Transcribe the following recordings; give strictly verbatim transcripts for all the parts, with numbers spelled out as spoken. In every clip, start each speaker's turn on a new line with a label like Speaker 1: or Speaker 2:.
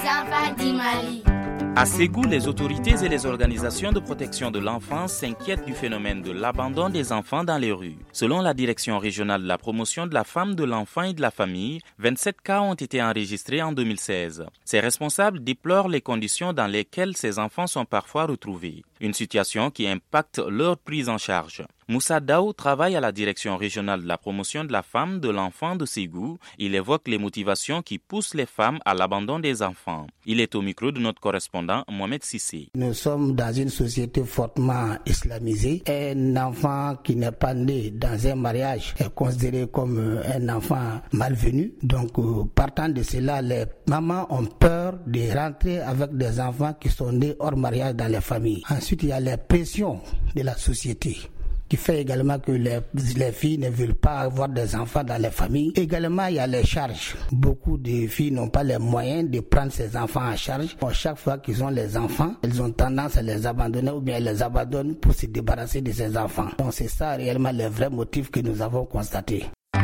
Speaker 1: enfants du Mali.
Speaker 2: À Ségou, les autorités et les organisations de protection de l'enfance s'inquiètent du phénomène de l'abandon des enfants dans les rues. Selon la direction régionale de la promotion de la femme, de l'enfant et de la famille, vingt-sept cas ont été enregistrés en deux mille seize. Ces responsables déplorent les conditions dans lesquelles ces enfants sont parfois retrouvés, une situation qui impacte leur prise en charge. Moussa Daou travaille à la direction régionale de la promotion de la femme, de l'enfant de Ségou. Il évoque les motivations qui poussent les femmes à l'abandon des enfants. Il est au micro de notre correspondant Mohamed Sissé.
Speaker 3: Nous sommes dans une société fortement islamisée. Un enfant qui n'est pas né dans un mariage est considéré comme un enfant malvenu. Donc, partant de cela, les mamans ont peur de rentrer avec des enfants qui sont nés hors mariage dans les familles. Ensuite, il y a les pressions de la société, qui fait également que les, les filles ne veulent pas avoir des enfants dans les familles. Également, il y a les charges. Beaucoup de filles n'ont pas les moyens de prendre ces enfants en charge. Bon, chaque fois qu'ils ont les enfants, elles ont tendance à les abandonner ou bien elles les abandonnent pour se débarrasser de ces enfants. Donc c'est ça réellement le vrai motif que nous avons constaté.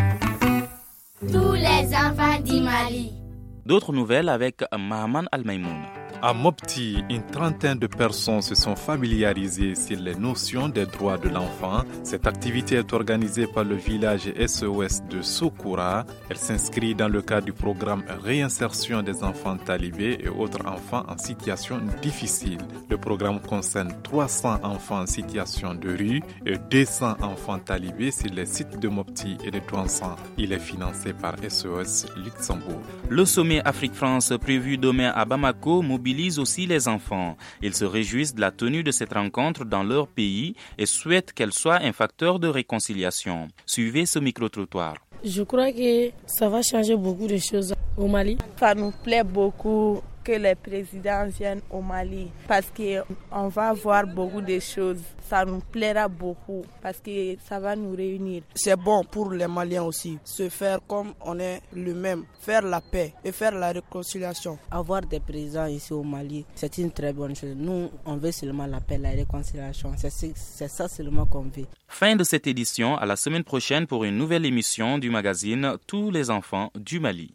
Speaker 1: Tous les enfants du Mali.
Speaker 2: D'autres nouvelles avec Mahaman Al-Maïmoun.
Speaker 4: À Mopti, une trentaine de personnes se sont familiarisées sur les notions des droits de l'enfant. Cette activité est organisée par le village S O S de Sokoura. Elle s'inscrit dans le cadre du programme Réinsertion des enfants talibés et autres enfants en situation difficile. Le programme concerne trois cents enfants en situation de rue et deux cents enfants talibés sur les sites de Mopti et de Douansan. Il est financé par S O S Luxembourg.
Speaker 2: Le sommet Afrique-France prévu demain à Bamako mobilise aussi les enfants. Ils se réjouissent de la tenue de cette rencontre dans leur pays et souhaitent qu'elle soit un facteur de réconciliation. Suivez ce micro-trottoir.
Speaker 5: Je crois que ça va changer beaucoup de choses au Mali.
Speaker 6: Ça nous plaît beaucoup que les présidents viennent au Mali parce qu'on va voir beaucoup de choses. Ça nous plaira beaucoup parce que ça va nous réunir.
Speaker 7: C'est bon pour les Maliens aussi, se faire comme on est le même, faire la paix et faire la réconciliation.
Speaker 8: Avoir des présidents ici au Mali, c'est une très bonne chose. Nous, on veut seulement la paix, la réconciliation. C'est, c'est ça seulement qu'on veut.
Speaker 2: Fin de cette édition, à la semaine prochaine pour une nouvelle émission du magazine Tous les enfants du Mali.